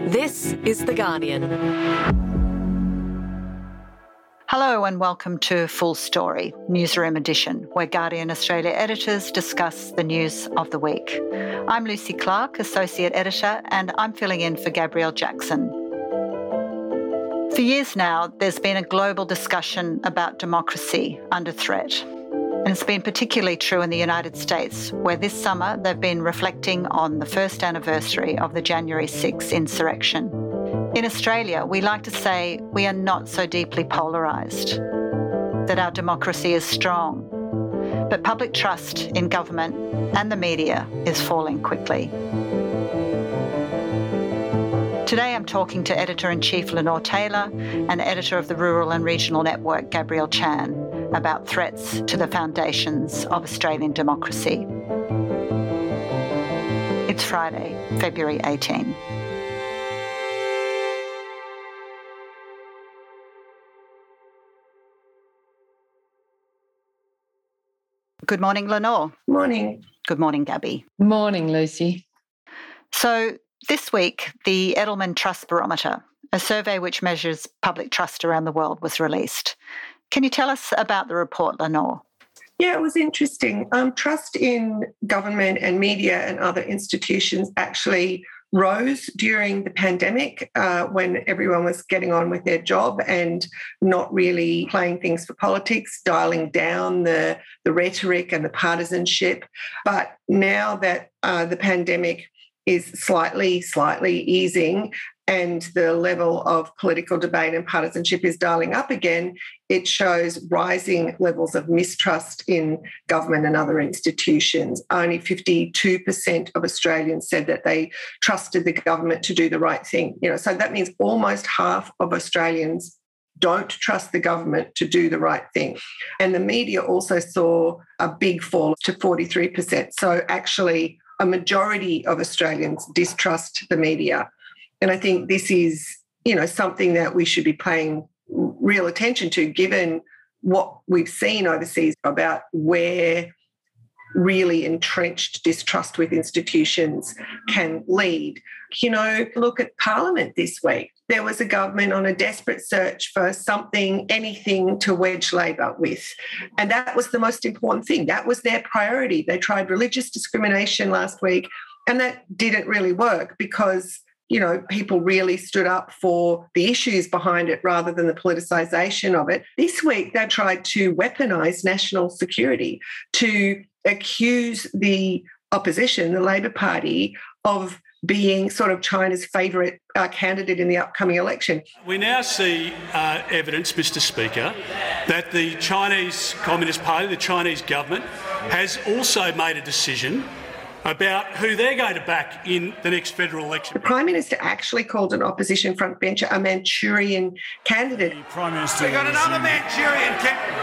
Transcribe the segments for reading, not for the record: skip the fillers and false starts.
This is The Guardian. Hello and welcome to Full Story, Newsroom Edition, where Guardian Australia editors discuss the news of the week. I'm Lucy Clark, Associate Editor, and I'm filling in for Gabrielle Jackson. For years now, there's been a global discussion about democracy under threat. And it's been particularly true in the United States, where this summer they've been reflecting on the first anniversary of the January 6th insurrection. In Australia, we like to say we are not so deeply polarised, that our democracy is strong. But public trust in government and the media is falling quickly. Today I'm talking to Editor-in-Chief Lenore Taylor and Editor of the Rural and Regional Network, Gabrielle Chan, about threats to the foundations of Australian democracy. It's Friday, February 18. Good morning, Lenore. Morning. Good morning, Gabby. Morning, Lucy. So this week, the Edelman Trust Barometer, a survey which measures public trust around the world, was released. Can you tell us about the report, Lenore? Yeah, it was interesting. Trust in government and media and other institutions actually rose during the pandemic when everyone was getting on with their job and not really playing things for politics, dialing down the rhetoric and the partisanship. But now that the pandemic is slightly easing and the level of political debate and partisanship is dialing up again, it shows rising levels of mistrust in government and other institutions. Only 52% of Australians said that they trusted the government to do the right thing. So that means almost half of Australians don't trust the government to do the right thing. And the media also saw a big fall to 43%. So actually, a majority of Australians distrust the media. And I think this is, something that we should be paying real attention to, given what we've seen overseas about where really entrenched distrust with institutions can lead. Look at Parliament this week. There was a government on a desperate search for anything to wedge Labor with. And that was the most important thing. That was their priority. They tried religious discrimination last week, and that didn't really work because people really stood up for the issues behind it rather than the politicisation of it. This week, they tried to weaponise national security, to accuse the opposition, the Labor Party, of being sort of China's favourite candidate in the upcoming election. We now see evidence, Mr. Speaker, that the Chinese Communist Party, the Chinese government, has also made a decision about who they're going to back in the next federal election. The Prime Minister actually called an opposition frontbencher a Manchurian candidate. The Prime Minister, we got another Manchurian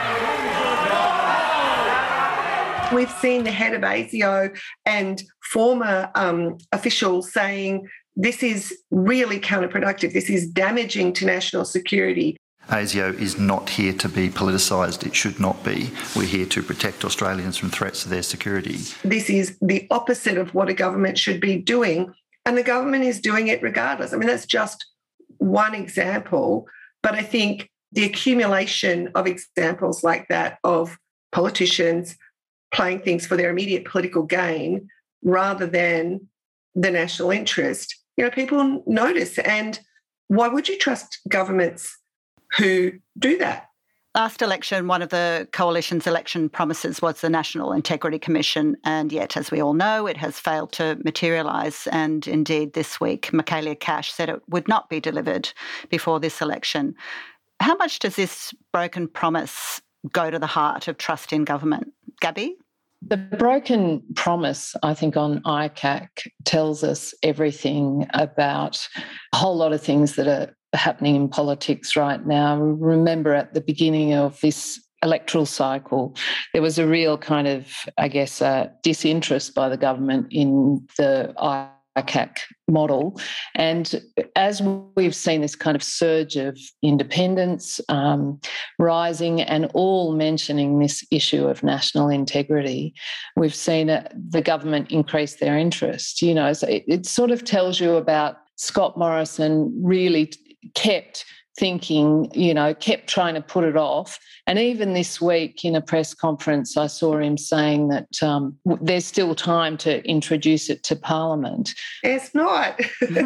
candidate. We've seen the head of ASIO and former officials saying this is really counterproductive. This is damaging to national security. ASIO is not here to be politicised. It should not be. We're here to protect Australians from threats to their security. This is the opposite of what a government should be doing, and the government is doing it regardless. I mean, that's just one example, but I think the accumulation of examples like that of politicians playing things for their immediate political gain rather than the national interest, people notice. And why would you trust governments who do that? Last election, one of the coalition's election promises was the National Integrity Commission, and yet, as we all know, it has failed to materialise. And indeed, this week, Michaelia Cash said it would not be delivered before this election. How much does this broken promise go to the heart of trust in government? Gabby? The broken promise, I think, on ICAC tells us everything about a whole lot of things that are happening in politics right now. Remember, at the beginning of this electoral cycle, there was a real kind of, disinterest by the government in the ICAC model. And as we've seen this kind of surge of independents rising and all mentioning this issue of national integrity, we've seen the government increase their interest. So it sort of tells you about Scott Morrison really kept thinking, kept trying to put it off. And even this week in a press conference, I saw him saying that there's still time to introduce it to Parliament. It's not.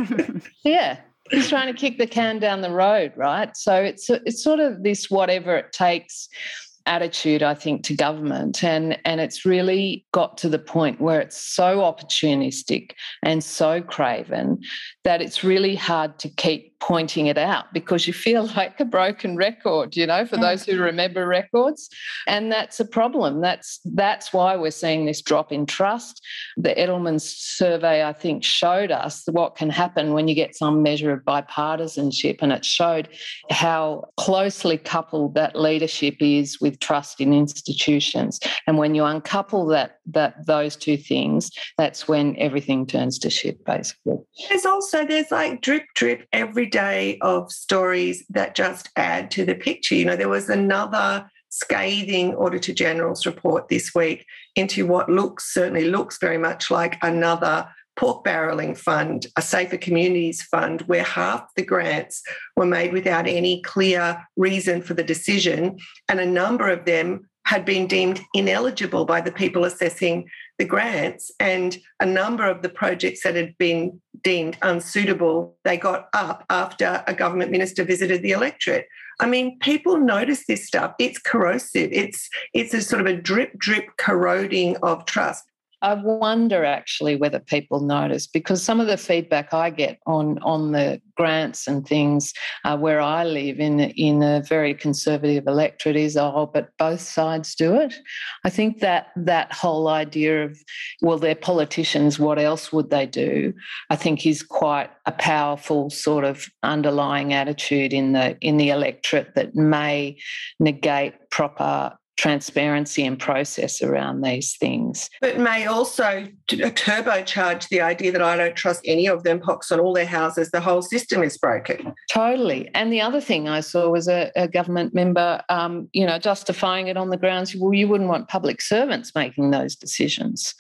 Yeah. He's trying to kick the can down the road, right? So it's sort of this whatever it takes attitude, I think, to government. And it's really got to the point where it's so opportunistic and so craven that it's really hard to keep pointing it out because you feel like a broken record, for those who remember records. And that's a problem. That's why we're seeing this drop in trust. The Edelman survey, I think, showed us what can happen when you get some measure of bipartisanship, and it showed how closely coupled that leadership is with trust in institutions. And when you uncouple those two things, that's when everything turns to shit, basically. There's like drip every day of stories that just add to the picture. There was another scathing Auditor General's report this week into what certainly looks very much like another pork barrelling fund, a Safer Communities fund, where half the grants were made without any clear reason for the decision, and a number of them had been deemed ineligible by the people assessing the grants, and a number of the projects that had been deemed unsuitable, they got up after a government minister visited the electorate. I mean, people notice this stuff. It's corrosive. It's a sort of a drip corroding of trust. I wonder actually whether people notice, because some of the feedback I get on the grants and things where I live in a very conservative electorate is, but both sides do it. I think that whole idea of, well, they're politicians, what else would they do, I think is quite a powerful sort of underlying attitude in the electorate that may negate proper transparency and process around these things. But may also turbocharge the idea that I don't trust any of them, pox on all their houses, the whole system is broken. Totally. And the other thing I saw was a government member, justifying it on the grounds, well, you wouldn't want public servants making those decisions.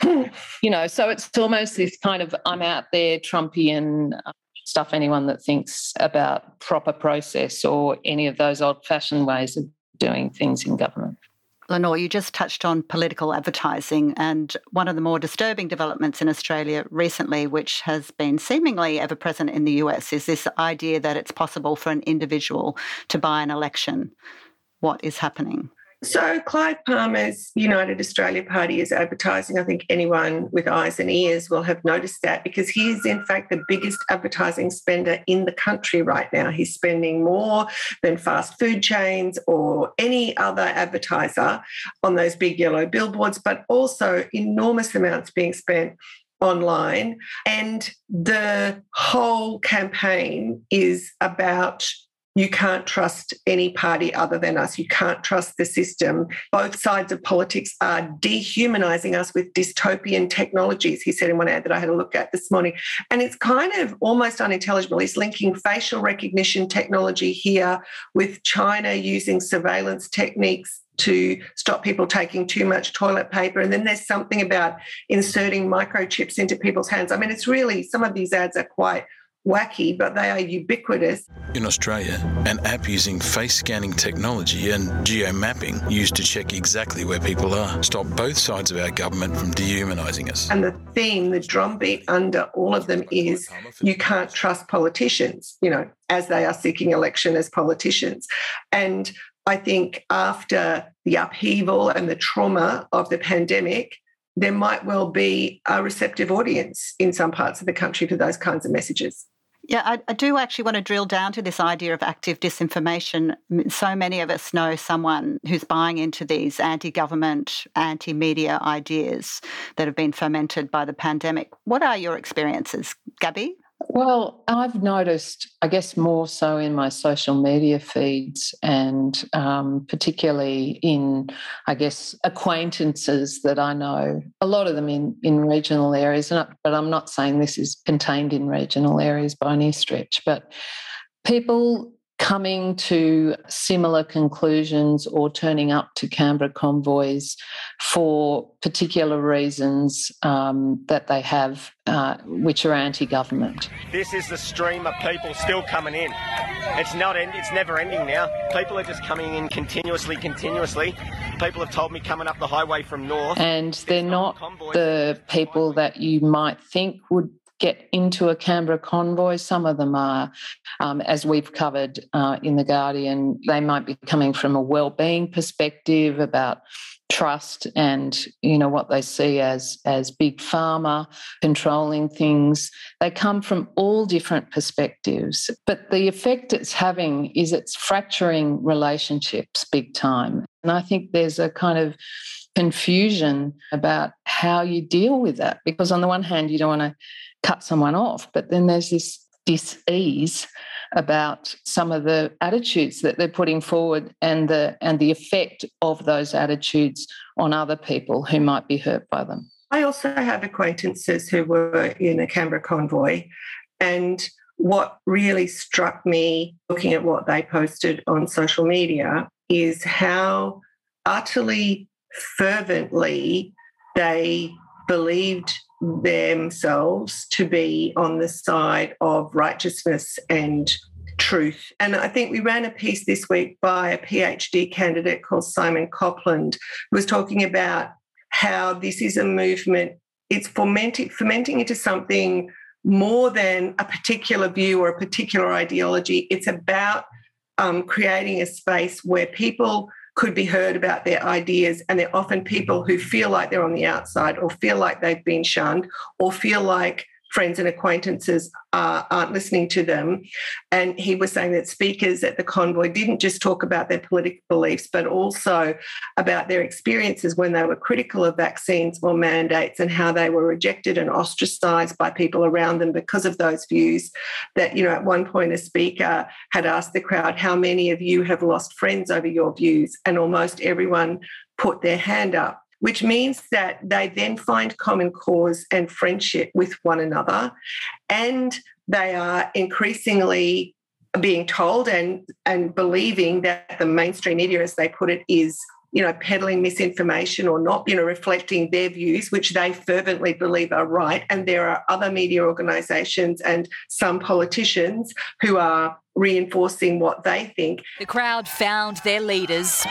So it's almost this kind of I'm out there Trumpian stuff, anyone that thinks about proper process or any of those old-fashioned ways of doing things in government. Lenore, you just touched on political advertising, and one of the more disturbing developments in Australia recently, which has been seemingly ever present in the US, is this idea that it's possible for an individual to buy an election. What is happening? So Clive Palmer's United Australia Party is advertising. I think anyone with eyes and ears will have noticed that, because he is in fact the biggest advertising spender in the country right now. He's spending more than fast food chains or any other advertiser on those big yellow billboards, but also enormous amounts being spent online. And the whole campaign is about you can't trust any party other than us. You can't trust the system. Both sides of politics are dehumanising us with dystopian technologies, he said in one ad that I had a look at this morning. And it's kind of almost unintelligible. He's linking facial recognition technology here with China using surveillance techniques to stop people taking too much toilet paper. And then there's something about inserting microchips into people's hands. I mean, it's really, some of these ads are quite wacky, but they are ubiquitous. In Australia, an app using face scanning technology and geo-mapping used to check exactly where people are, stop both sides of our government from dehumanising us. And the theme, the drumbeat under all of them is you can't trust politicians, as they are seeking election as politicians. And I think after the upheaval and the trauma of the pandemic, there might well be a receptive audience in some parts of the country for those kinds of messages. Yeah, I do actually want to drill down to this idea of active disinformation. So many of us know someone who's buying into these anti-government, anti-media ideas that have been fermented by the pandemic. What are your experiences, Gabby? Well, I've noticed, I guess, more so in my social media feeds and particularly in, I guess, acquaintances that I know, a lot of them in regional areas, but I'm not saying this is contained in regional areas by any stretch, but people coming to similar conclusions or turning up to Canberra convoys for particular reasons that they have, which are anti-government. This is the stream of people still coming in. It's never ending now. People are just coming in continuously. People have told me coming up the highway from north. And they're not the people that you might think would get into a Canberra convoy. Some of them are, as we've covered in The Guardian, they might be coming from a wellbeing perspective about trust and, what they see as big pharma controlling things. They come from all different perspectives. But the effect it's having is it's fracturing relationships big time. And I think there's a kind of confusion about how you deal with that, because on the one hand, you don't want to cut someone off, but then there's this dis-ease about some of the attitudes that they're putting forward and the effect of those attitudes on other people who might be hurt by them. I also have acquaintances who were in a Canberra convoy, and what really struck me looking at what they posted on social media is how utterly fervently they believed themselves to be on the side of righteousness and truth. And I think we ran a piece this week by a PhD candidate called Simon Copland, who was talking about how this is a movement, it's fermenting into something more than a particular view or a particular ideology. It's about creating a space where people could be heard about their ideas, and they're often people who feel like they're on the outside or feel like they've been shunned or feel like friends and acquaintances aren't listening to them. And he was saying that speakers at the convoy didn't just talk about their political beliefs, but also about their experiences when they were critical of vaccines or mandates and how they were rejected and ostracised by people around them because of those views. That, at one point a speaker had asked the crowd, how many of you have lost friends over your views? And almost everyone put their hand up, which means that they then find common cause and friendship with one another. And they are increasingly being told and believing that the mainstream media, as they put it, is, peddling misinformation or not, reflecting their views, which they fervently believe are right. And there are other media organisations and some politicians who are reinforcing what they think. The crowd found their leaders.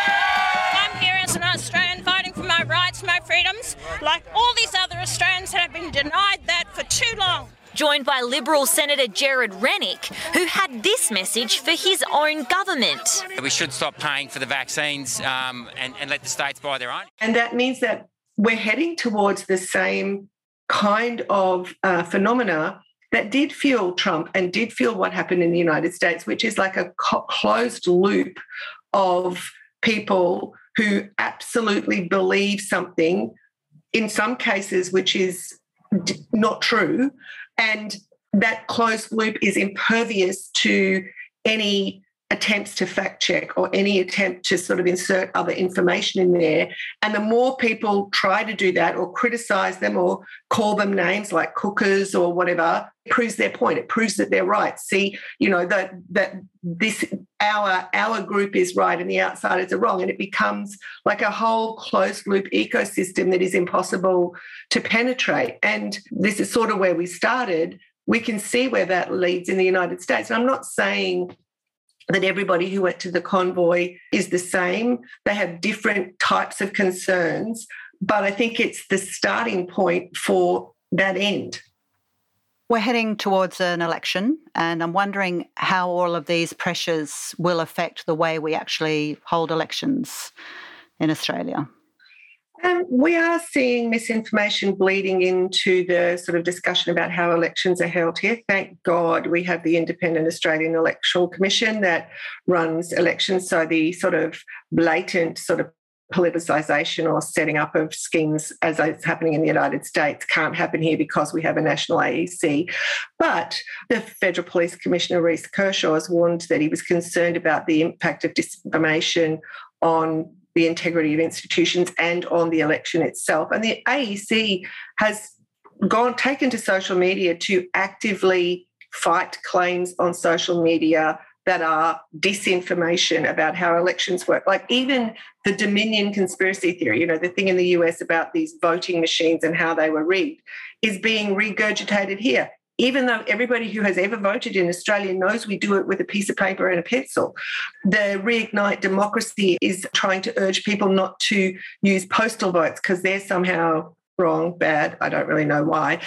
I'm here as an Australian fighting for my rights, my freedoms, like all these other Australians that have been denied that for too long. Joined by Liberal Senator Jared Rennick, who had this message for his own government. We should stop paying for the vaccines and let the states buy their own. And that means that we're heading towards the same kind of phenomena that did fuel Trump and did fuel what happened in the United States, which is like a closed loop of people who absolutely believe something, in some cases, which is not true. And that closed loop is impervious to any attempts to fact check or any attempt to sort of insert other information in there. And the more people try to do that or criticise them or call them names like cookers or whatever, it proves their point. It proves that they're right. See, that this our group is right and the outsiders are wrong. And it becomes like a whole closed loop ecosystem that is impossible to penetrate. And this is sort of where we started. We can see where that leads in the United States. And I'm not saying that everybody who went to the convoy is the same. They have different types of concerns, but I think it's the starting point for that end. We're heading towards an election, and I'm wondering how all of these pressures will affect the way we actually hold elections in Australia. We are seeing misinformation bleeding into the sort of discussion about how elections are held here. Thank God we have the Independent Australian Electoral Commission that runs elections, so the sort of blatant sort of politicisation or setting up of schemes as it's happening in the United States can't happen here because we have a national AEC. But the Federal Police Commissioner, Reece Kershaw, has warned that he was concerned about the impact of disinformation on the integrity of institutions and on the election itself. And the AEC has taken to social media to actively fight claims on social media that are disinformation about how elections work. Like even the Dominion conspiracy theory, the thing in the US about these voting machines and how they were rigged, is being regurgitated here, even though everybody who has ever voted in Australia knows we do it with a piece of paper and a pencil. The Reignite Democracy is trying to urge people not to use postal votes because they're somehow wrong, bad, I don't really know why.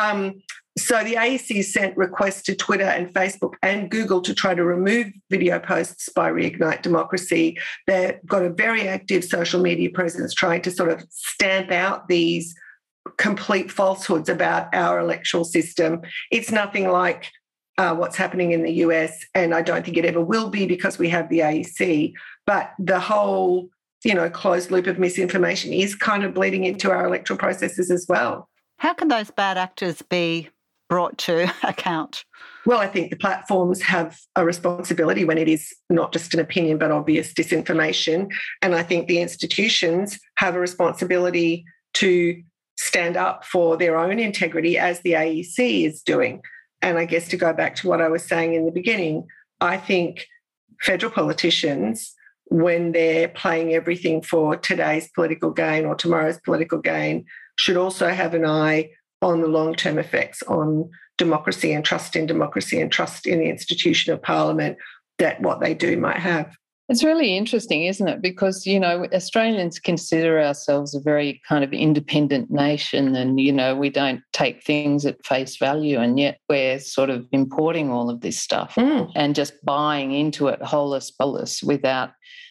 So the AEC sent requests to Twitter and Facebook and Google to try to remove video posts by Reignite Democracy. They've got a very active social media presence trying to sort of stamp out these complete falsehoods about our electoral system. It's nothing like what's happening in the US, and I don't think it ever will be because we have the AEC. But the whole, closed loop of misinformation is kind of bleeding into our electoral processes as well. How can those bad actors be brought to account? Well, I think the platforms have a responsibility when it is not just an opinion but obvious disinformation. And I think the institutions have a responsibility to stand up for their own integrity as the AEC is doing. And I guess to go back to what I was saying in the beginning, I think federal politicians, when they're playing everything for today's political gain or tomorrow's political gain, should also have an eye on the long-term effects on democracy and trust in the institution of Parliament that what they do might have. It's really interesting, isn't it? Because, Australians consider ourselves a very kind of independent nation and, we don't take things at face value, and yet we're sort of importing all of this stuff and just buying into it holus bolus without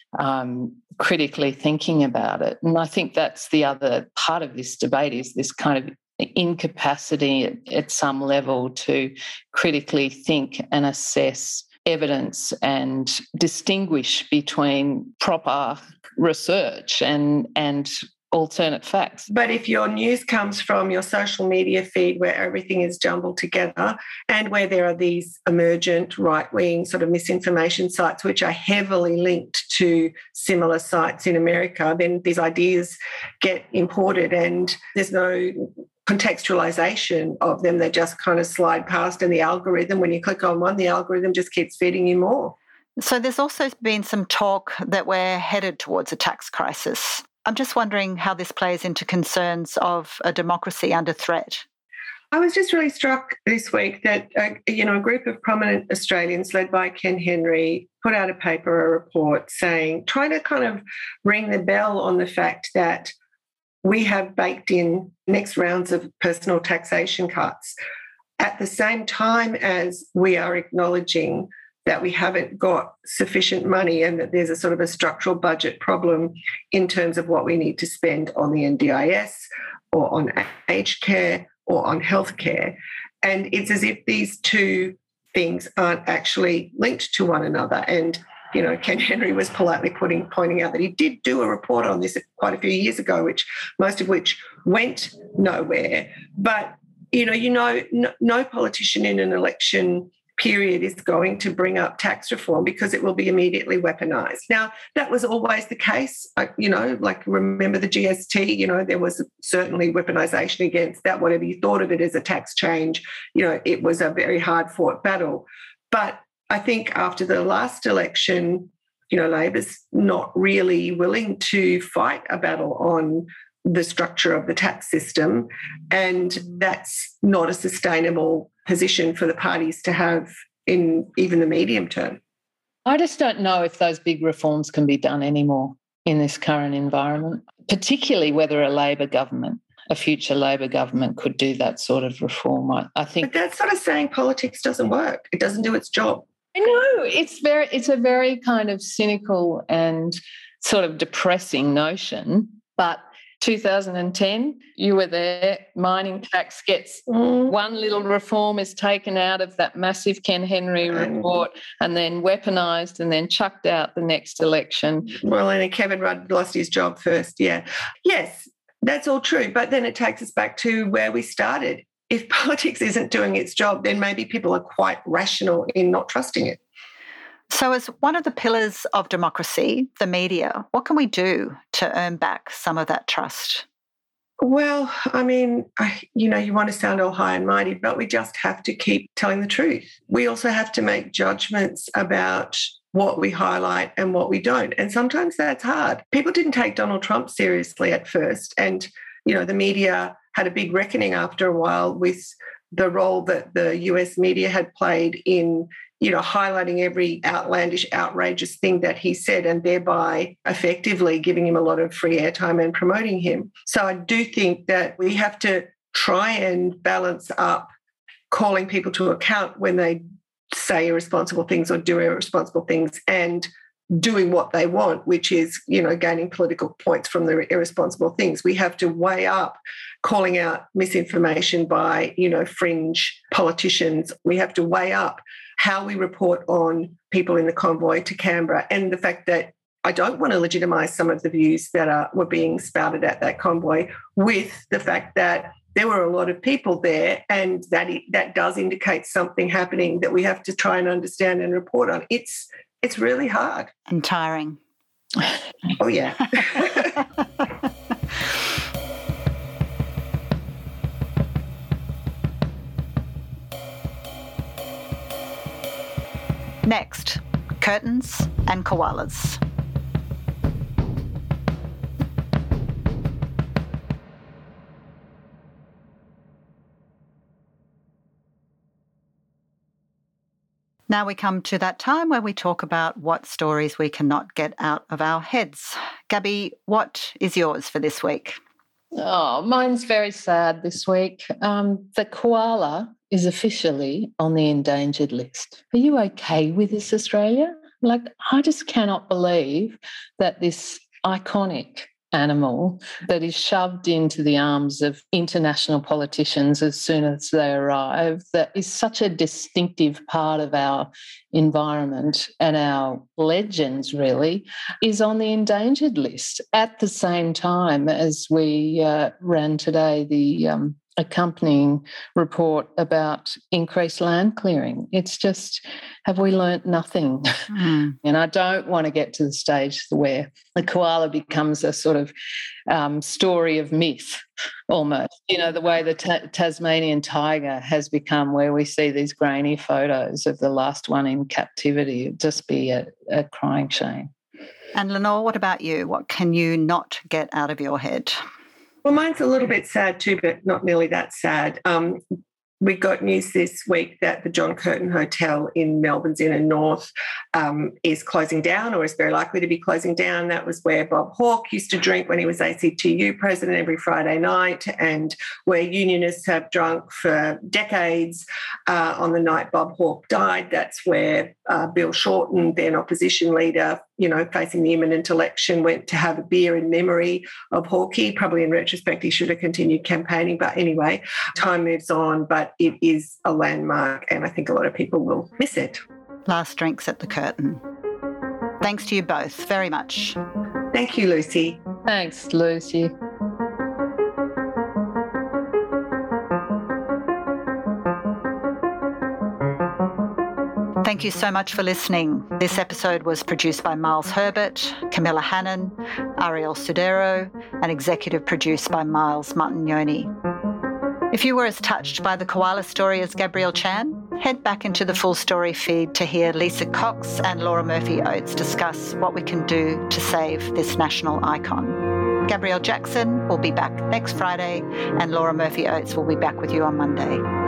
critically thinking about it. And I think that's the other part of this debate, is this kind of incapacity at some level to critically think and assess evidence and distinguish between proper research and alternate facts. But if your news comes from your social media feed where everything is jumbled together and where there are these emergent right-wing sort of misinformation sites which are heavily linked to similar sites in America, then these ideas get imported and there's no contextualization of them. They just kind of slide past, and the algorithm, when you click on one, the algorithm just keeps feeding you more. So there's also been some talk that we're headed towards a tax crisis. I'm just wondering how this plays into concerns of a democracy under threat. I was just really struck this week that, a group of prominent Australians led by Ken Henry put out a report trying to kind of ring the bell on the fact that we have baked in next rounds of personal taxation cuts at the same time as we are acknowledging that we haven't got sufficient money and that there's a sort of a structural budget problem in terms of what we need to spend on the NDIS or on aged care or on healthcare. And it's as if these two things aren't actually linked to one another. And Ken Henry was politely pointing out that he did do a report on this quite a few years ago, most of which went nowhere. But, no politician in an election period is going to bring up tax reform because it will be immediately weaponized. Now, that was always the case. Remember the GST, there was certainly weaponization against that. Whatever you thought of it as a tax change, it was a very hard-fought battle. But I think after the last election, Labor's not really willing to fight a battle on the structure of the tax system, and that's not a sustainable position for the parties to have in even the medium term. I just don't know if those big reforms can be done anymore in this current environment, particularly whether a future Labor government could do that sort of reform. I think. But that's sort of saying politics doesn't work. It doesn't do its job. I know. It's a very kind of cynical and sort of depressing notion. But 2010, you were there, mining tax gets one little reform is taken out of that massive Ken Henry report and then weaponised and then chucked out the next election. Well, and Kevin Rudd lost his job first, yeah. Yes, that's all true. But then it takes us back to where we started. If politics isn't doing its job, then maybe people are quite rational in not trusting it. So as one of the pillars of democracy, the media, what can we do to earn back some of that trust? Well, I mean, you want to sound all high and mighty, but we just have to keep telling the truth. We also have to make judgments about what we highlight and what we don't. And sometimes that's hard. People didn't take Donald Trump seriously at first. And, the media had a big reckoning after a while with the role that the US media had played in, highlighting every outlandish, outrageous thing that he said and thereby effectively giving him a lot of free airtime and promoting him. So I do think that we have to try and balance up calling people to account when they say irresponsible things or do irresponsible things and doing what they want, which is, gaining political points from the irresponsible things. We have to weigh up calling out misinformation by, fringe politicians. We have to weigh up how we report on people in the convoy to Canberra and the fact that I don't want to legitimise some of the views that were being spouted at that convoy with the fact that there were a lot of people there and that does indicate something happening that we have to try and understand and report on. It's really hard. And tiring. Oh, yeah. Next, curtains and koalas. Now we come to that time where we talk about what stories we cannot get out of our heads. Gabby, what is yours for this week? Oh, mine's very sad this week. The koala is officially on the endangered list. Are you okay with this, Australia? I just cannot believe that this iconic animal that is shoved into the arms of international politicians as soon as they arrive, that is such a distinctive part of our environment and our legends, really, is on the endangered list at the same time as we ran today the accompanying report about increased land clearing. It's just, have we learnt nothing? And I don't want to get to the stage where the koala becomes a sort of story of myth almost. The way the Tasmanian tiger has become, where we see these grainy photos of the last one in captivity. It'd just be a crying shame. And Lenore, what about you? What can you not get out of your head? Well, mine's a little bit sad too, but not nearly that sad. We got news this week that the John Curtin Hotel in Melbourne's Inner North is closing down, or is very likely to be closing down. That was where Bob Hawke used to drink when he was ACTU president every Friday night, and where unionists have drunk for decades. On the night Bob Hawke died, that's where Bill Shorten, then opposition leader, facing the imminent election, went to have a beer in memory of Hawke. Probably in retrospect, he should have continued campaigning. But anyway, time moves on, but it is a landmark and I think a lot of people will miss it. Last drinks at the Curtin. Thanks to you both very much. Thank you, Lucy. Thanks, Lucy. Thank you so much for listening. This episode was produced by Miles Herbert, Camilla Hannon, Ariel Sudero, and executive produced by Miles Martignoni. If you were as touched by the koala story as Gabrielle Chan, head back into the Full Story feed to hear Lisa Cox and Laura Murphy-Oates discuss what we can do to save this national icon. Gabrielle Jackson will be back next Friday, and Laura Murphy-Oates will be back with you on Monday.